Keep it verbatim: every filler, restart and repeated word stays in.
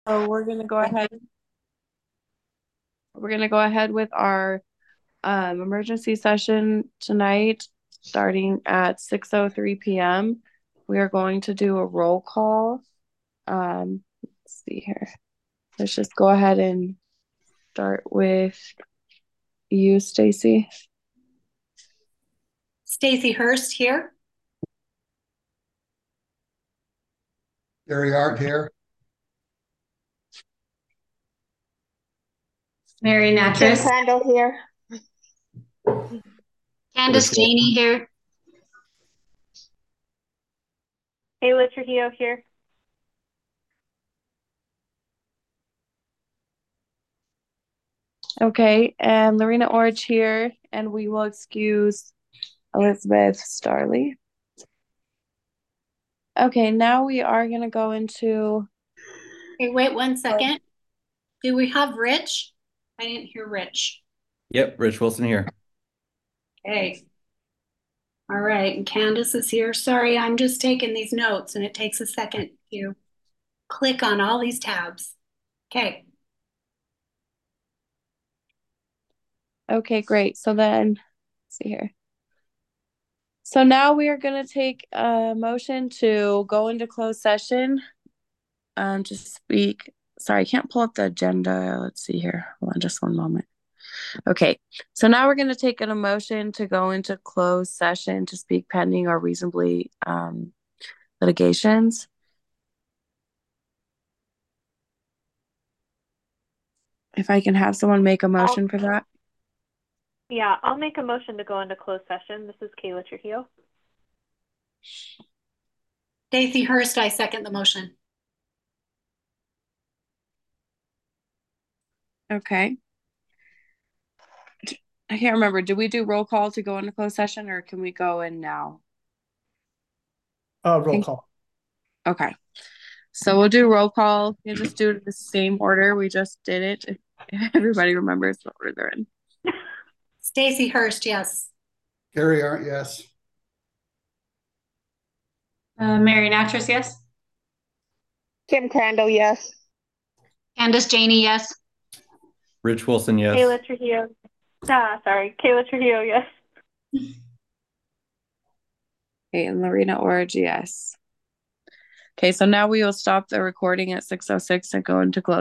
So we're gonna go ahead. We're gonna go ahead with our um, emergency session tonight, starting at six oh three p m. We are going to do a roll call. Um, let's see here. Let's just go ahead and start with you, Stacy. Stacy Hurst here. Gary Hart here. Mary Kim Natras. Crandall here. Candace Janey here. Kayla Trujillo here. Okay, and Lorena Orich here, and we will excuse Elizabeth Starley. Okay, now we are gonna go into. Hey, wait one second. Do we have Rich? I didn't hear Rich. Yep, Rich Wilson here. Okay. All right, and Candace is here. Sorry, I'm just taking these notes and it takes a second to click on all these tabs. Okay. Okay, great. So then, let's see here. So now we are going to take a motion to go into closed session um, to speak. Sorry, I can't pull up the agenda. Let's see here. Hold on just one moment. Okay, so now we're going to take a motion to go into closed session to speak pending or reasonably um, litigations. If I can have someone make a motion I'll, for that. yeah, I'll make a motion to go into closed session. This is Kayla Trujillo. Stacy Hurst, I second the motion. Okay. I can't remember. Did we do roll call to go into closed session or can we go in now? Uh, roll call. Okay. So we'll do roll call. You just do it in the same order we just did it. If everybody remembers what order they're in. Stacy Hurst, yes. Gary Hart, yes. Uh, Mary Natras, yes. Kim Crandall, yes. Candace Janey, yes. Rich Wilson, yes. Kayla Trujillo. Ah, sorry. Kayla Trujillo, yes. Okay, and Lorena Orich, yes. Okay, so now we will stop the recording at six oh six and go into close.